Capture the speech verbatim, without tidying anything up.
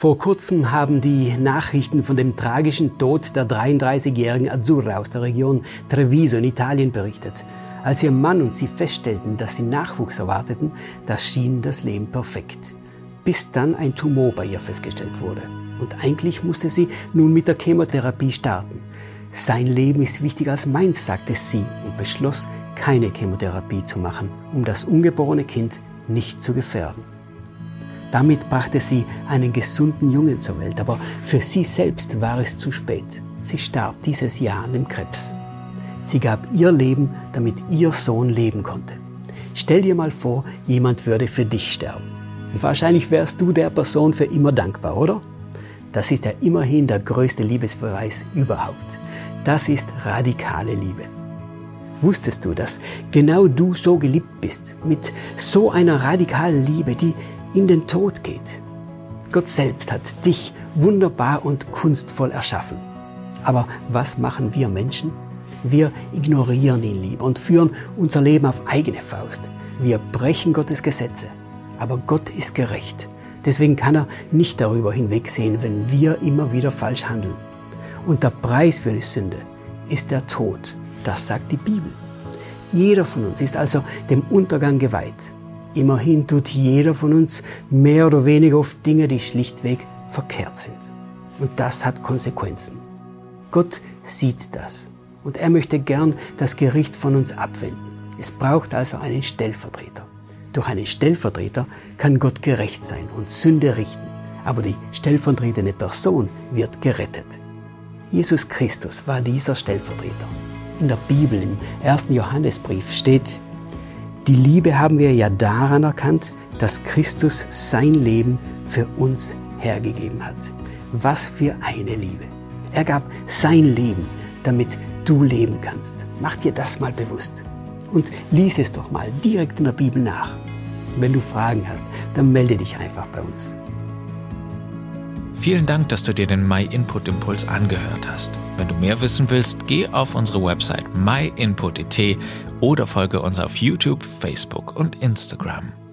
Vor kurzem haben die Nachrichten von dem tragischen Tod der dreiunddreißigjährigen Azzurra aus der Region Treviso in Italien berichtet. Als ihr Mann und sie feststellten, dass sie Nachwuchs erwarteten, da schien das Leben perfekt. Bis dann ein Tumor bei ihr festgestellt wurde. Und eigentlich musste sie nun mit der Chemotherapie starten. Sein Leben ist wichtiger als meins, sagte sie und beschloss, keine Chemotherapie zu machen, um das ungeborene Kind nicht zu gefährden. Damit brachte sie einen gesunden Jungen zur Welt, aber für sie selbst war es zu spät. Sie starb dieses Jahr an dem Krebs. Sie gab ihr Leben, damit ihr Sohn leben konnte. Stell dir mal vor, jemand würde für dich sterben. Und wahrscheinlich wärst du der Person für immer dankbar, oder? Das ist ja immerhin der größte Liebesbeweis überhaupt. Das ist radikale Liebe. Wusstest du, dass genau du so geliebt bist, mit so einer radikalen Liebe, die in den Tod geht? Gott selbst hat dich wunderbar und kunstvoll erschaffen. Aber was machen wir Menschen? Wir ignorieren ihn lieber und führen unser Leben auf eigene Faust. Wir brechen Gottes Gesetze. Aber Gott ist gerecht. Deswegen kann er nicht darüber hinwegsehen, wenn wir immer wieder falsch handeln. Und der Preis für die Sünde ist der Tod. Das sagt die Bibel. Jeder von uns ist also dem Untergang geweiht. Immerhin tut jeder von uns mehr oder weniger oft Dinge, die schlichtweg verkehrt sind. Und das hat Konsequenzen. Gott sieht das. Und er möchte gern das Gericht von uns abwenden. Es braucht also einen Stellvertreter. Durch einen Stellvertreter kann Gott gerecht sein und Sünde richten. Aber die stellvertretende Person wird gerettet. Jesus Christus war dieser Stellvertreter. In der Bibel, im ersten Johannesbrief steht: Die Liebe haben wir ja daran erkannt, dass Christus sein Leben für uns hergegeben hat. Was für eine Liebe! Er gab sein Leben, damit du leben kannst. Mach dir das mal bewusst. Und lies es doch mal direkt in der Bibel nach. Und wenn du Fragen hast, dann melde dich einfach bei uns. Vielen Dank, dass du dir den MyInput-Impuls angehört hast. Wenn du mehr wissen willst, geh auf unsere Website my input punkt d t oder folge uns auf YouTube, Facebook und Instagram.